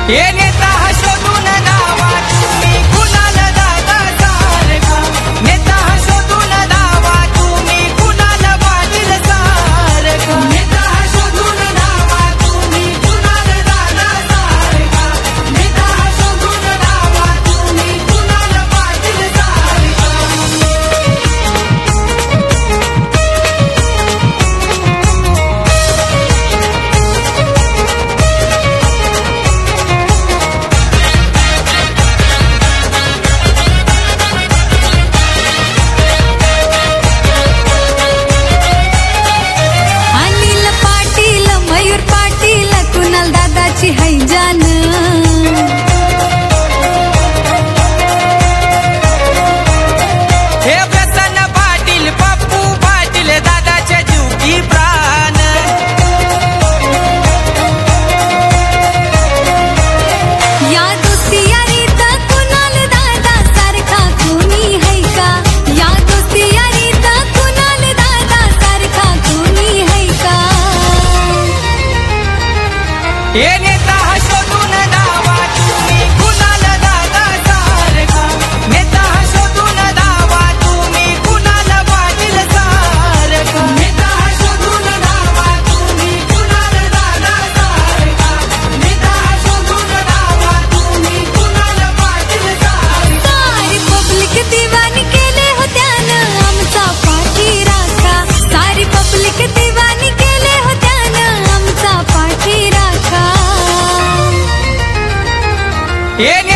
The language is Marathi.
हे नेता हा शोधून दावा तुम्ही कुणाला दादा सारखा नेता हा शोधून दावा तुम्ही कुणाला पाटील सारखा नेता हा शोधून दावा तुम्ही कुणाला दादा सारखा नेता हा शोधून दावा तुम्ही कुणाला पाटील सारखा है जान हे प्रसन्न पाटील पप्पू पाटील दादाच्या जीव की प्राण या दोस्ती यारीत कुणाल दादा सारखा कोणी है का या दोस्ती यारीत कुणाल दादा सारखा कोणी है का हे नेता हा शोधून दावा तुम्ही कुणाला दादा सारखा नेता हा शोधून दावा तुम्ही कुणाला पाटील सारखा नेता हा शोधून दावा तुम्ही कुणाला दादा सारखा नेता हा शोधून दावा तुम्ही कुणाला पाटील सारखा सारी पब्लिक दिवानी केले होत्यानं आमचा पाठी राखा सारी पब्लिक दिवानी केले होत्यानं आमचा पाठी राखा हे